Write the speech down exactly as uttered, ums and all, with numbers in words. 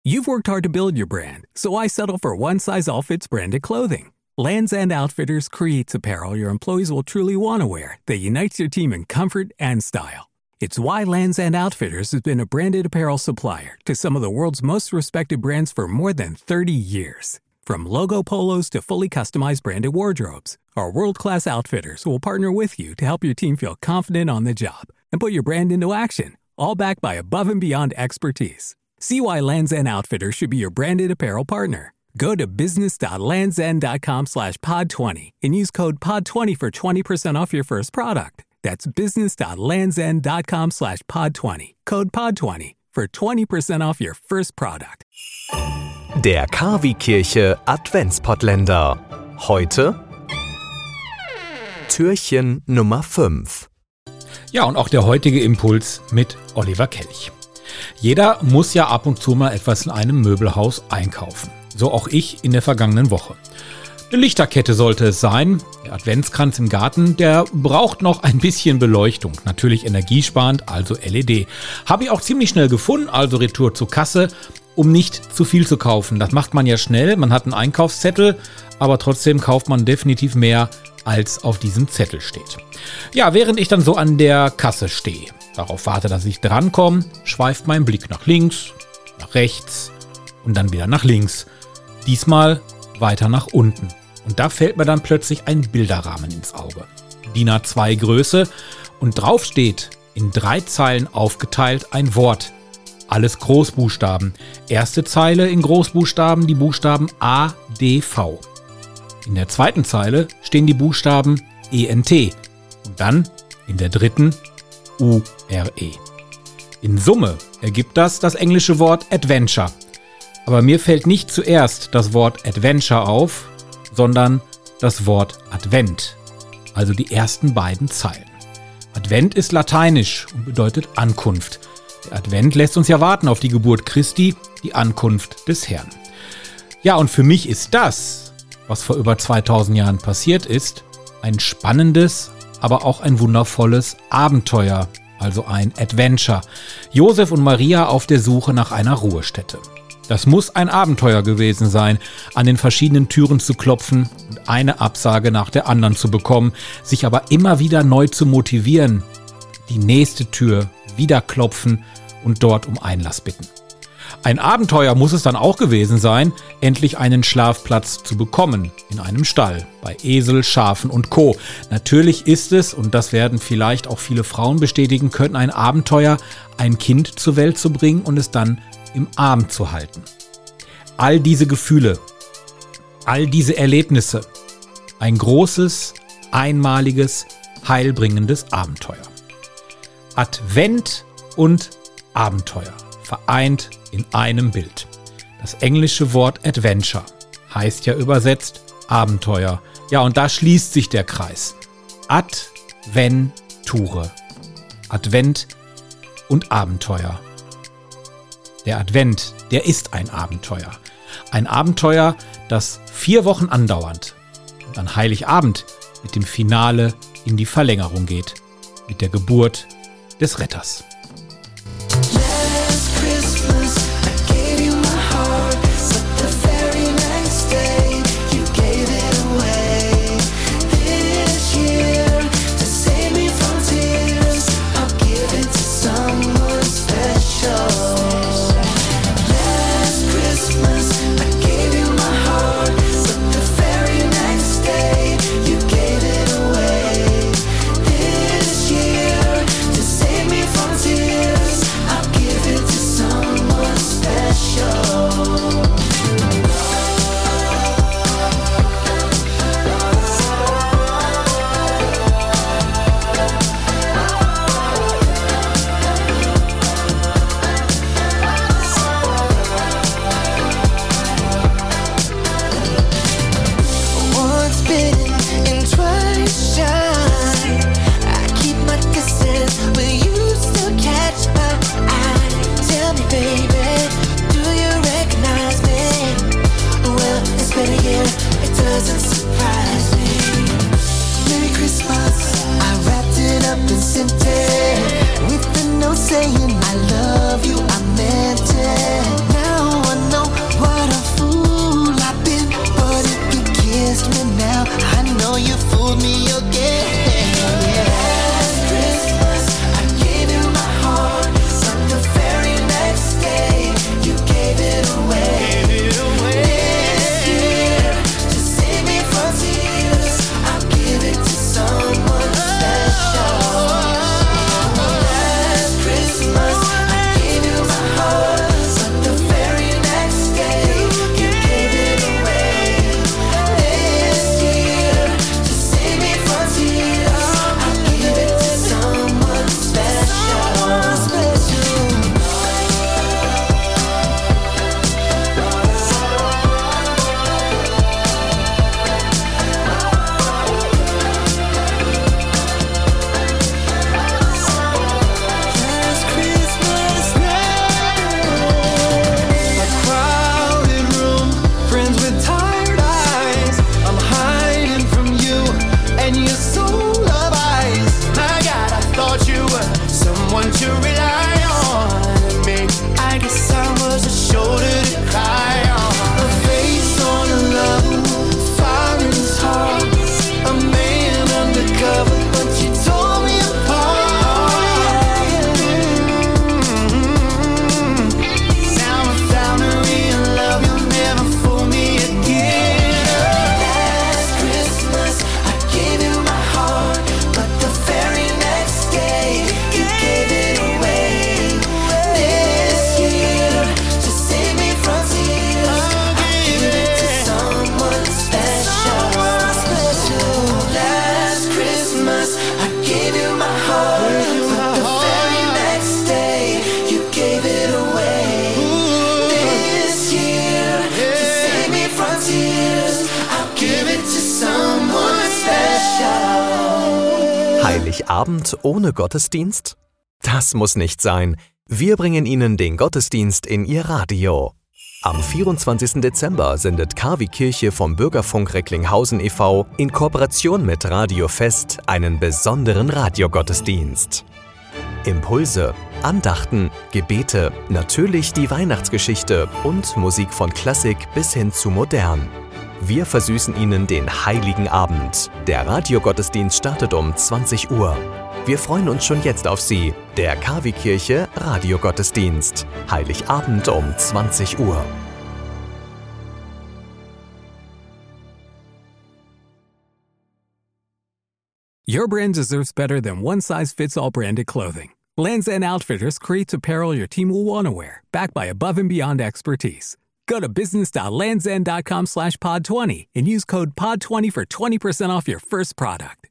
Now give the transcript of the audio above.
You've worked hard to build your brand, so why settle for one-size-all-fits branded clothing? Land's End Outfitters creates apparel your employees will truly want to wear that unites your team in comfort and style. It's why Land's End Outfitters has been a branded apparel supplier to some of the world's most respected brands for more than thirty years. From logo polos to fully customized branded wardrobes, our world-class outfitters will partner with you to help your team feel confident on the job and put your brand into action, all backed by above-and-beyond expertise. See why Land's End Outfitters should be your branded apparel partner. Go to business.landsend.com slash pod 20 and use code pod twenty for twenty percent off your first product. That's business.landsend.com slash pod 20. Code pod twenty for twenty percent off your first product. Der Kavi-Kirche Adventspottländer. Heute Türchen Nummer fünf. Ja, und auch der heutige Impuls mit Oliver Kelch. Jeder muss ja ab und zu mal etwas in einem Möbelhaus einkaufen. So auch ich in der vergangenen Woche. Eine Lichterkette sollte es sein. Der Adventskranz im Garten, der braucht noch ein bisschen Beleuchtung. Natürlich energiesparend, also L E D. Habe ich auch ziemlich schnell gefunden, also Retour zur Kasse, um nicht zu viel zu kaufen. Das macht man ja schnell, man hat einen Einkaufszettel, aber trotzdem kauft man definitiv mehr, als auf diesem Zettel steht. Ja, während ich dann so an der Kasse stehe, darauf warte, dass ich drankomme, schweift mein Blick nach links, nach rechts und dann wieder nach links. Diesmal weiter nach unten. Und da fällt mir dann plötzlich ein Bilderrahmen ins Auge. D I N A zwei Größe und drauf steht in drei Zeilen aufgeteilt ein Wort. Alles Großbuchstaben. Erste Zeile in Großbuchstaben die Buchstaben A, D, V. In der zweiten Zeile stehen die Buchstaben E N T und dann in der dritten U R E. In Summe ergibt das das englische Wort Adventure. Aber mir fällt nicht zuerst das Wort Adventure auf, sondern das Wort Advent, also die ersten beiden Zeilen. Advent ist lateinisch und bedeutet Ankunft. Der Advent lässt uns ja warten auf die Geburt Christi, die Ankunft des Herrn. Ja, und für mich ist das, was vor über zweitausend Jahren passiert ist, ein spannendes, aber auch ein wundervolles Abenteuer, also ein Adventure. Josef und Maria auf der Suche nach einer Ruhestätte. Das muss ein Abenteuer gewesen sein, an den verschiedenen Türen zu klopfen und eine Absage nach der anderen zu bekommen, sich aber immer wieder neu zu motivieren, die nächste Tür wieder klopfen und dort um Einlass bitten. Ein Abenteuer muss es dann auch gewesen sein, endlich einen Schlafplatz zu bekommen in einem Stall, bei Esel, Schafen und Co. Natürlich ist es, und das werden vielleicht auch viele Frauen bestätigen können, ein Abenteuer, ein Kind zur Welt zu bringen und es dann im Arm zu halten. All diese Gefühle, all diese Erlebnisse, ein großes, einmaliges, heilbringendes Abenteuer. Advent und Abenteuer vereint in einem Bild. Das englische Wort Adventure heißt ja übersetzt Abenteuer. Ja, und da schließt sich der Kreis. Adventure. Advent und Abenteuer. Der Advent, der ist ein Abenteuer. Ein Abenteuer, das vier Wochen andauernd und an Heiligabend mit dem Finale in die Verlängerung geht. Mit der Geburt des Retters. From Heiligabend ohne Gottesdienst? Das muss nicht sein. Wir bringen Ihnen den Gottesdienst in Ihr Radio. Am vierundzwanzigsten Dezember sendet K W Kirche vom Bürgerfunk Recklinghausen e V in Kooperation mit Radio Fest einen besonderen Radiogottesdienst. Impulse, Andachten, Gebete, natürlich die Weihnachtsgeschichte und Musik von Klassik bis hin zu modern. Wir versüßen Ihnen den Heiligen Abend. Der Radiogottesdienst startet um zwanzig Uhr. Wir freuen uns schon jetzt auf Sie. Der K W Kirche Radiogottesdienst. Heiligabend um zwanzig Uhr. Your brand deserves better than one-size-fits-all branded clothing. Lands' End Outfitters creates apparel your team will want to wear, backed by above-and-beyond expertise. Go to business.landsend.com slash pod 20 and use code pod twenty for twenty percent off your first product.